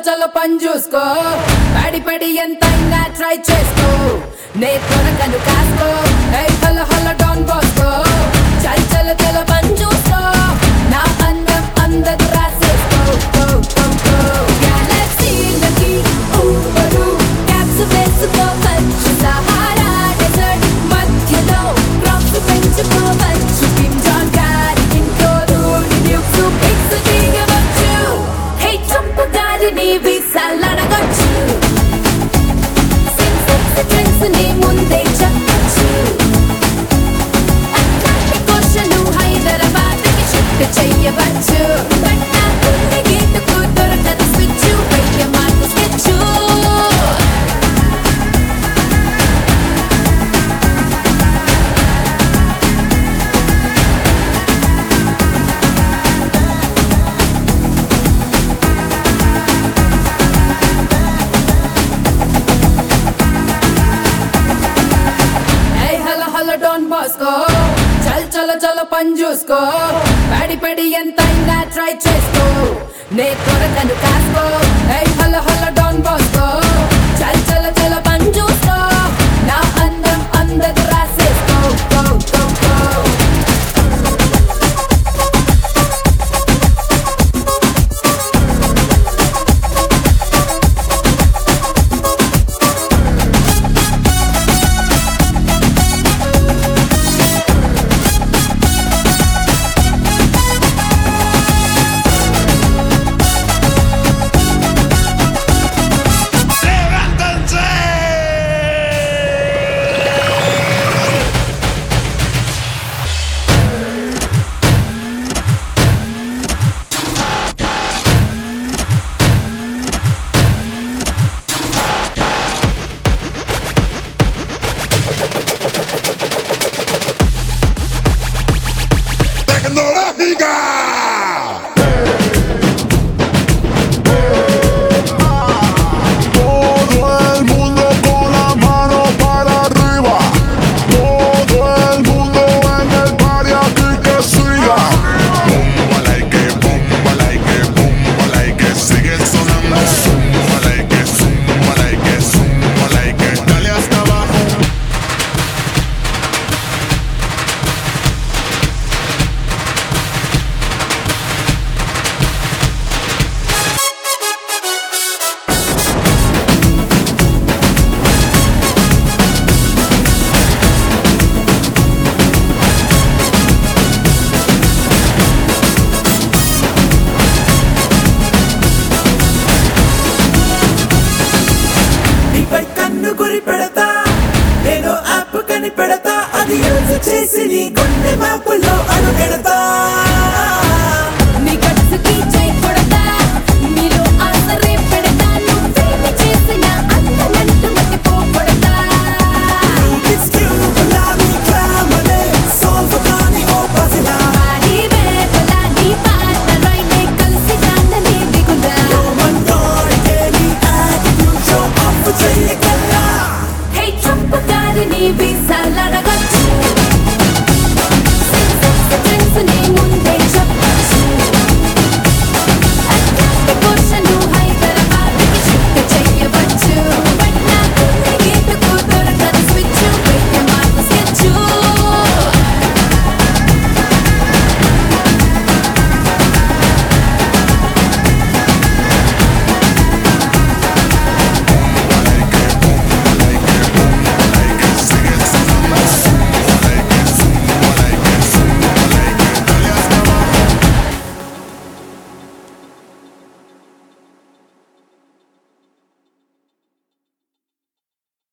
చలో పని చూసుకో పడి పడి ఎంతైనా ట్రై చేసుకో నే త్వరకను కాసుకో hi hello hello Don Bosco చల్ చలో చలో పని చూసుకో నా అందం అందదు రాసేసుకో గో గో గో గెలాక్సీలకి ఊబరు క్యాప్స్ వేసుకో మంచు సహారా డెజర్ట్ మధ్యలో క్రాప్స్ పెంచుకో మంచు కిమ్ జాన్ గారి ఇంట్లో రూడి డ్యూక్స్ పిక్స్ దిగవచ్చు హే ట్రంప్ గారిని వీసాలడగొచ్చు సెన్స్ ట్రెండ్స్ ని ముందే చెప్పచ్చు అట్లాంటిక్ ఓషన్ హైదరాబాద్ కి షిఫ్ట్ చెయ్యవచ్చు బట్ నా గుండె గీటుకు దొరకదు స్విచ్ వెయ్య mark sketch Hey, hello, hello, Don Bosco. చల్ చలో చలో పని చూసుకో పడి పడి ఎంతైనా ట్రై చేసుకో నే త్వరకను కాసుకో Hey, hello, hello, Don Bosco. చల్ చలో చలో పని చూసుకో నా అందం అందదు రాసేసుకో గో గో గో Tecnológica.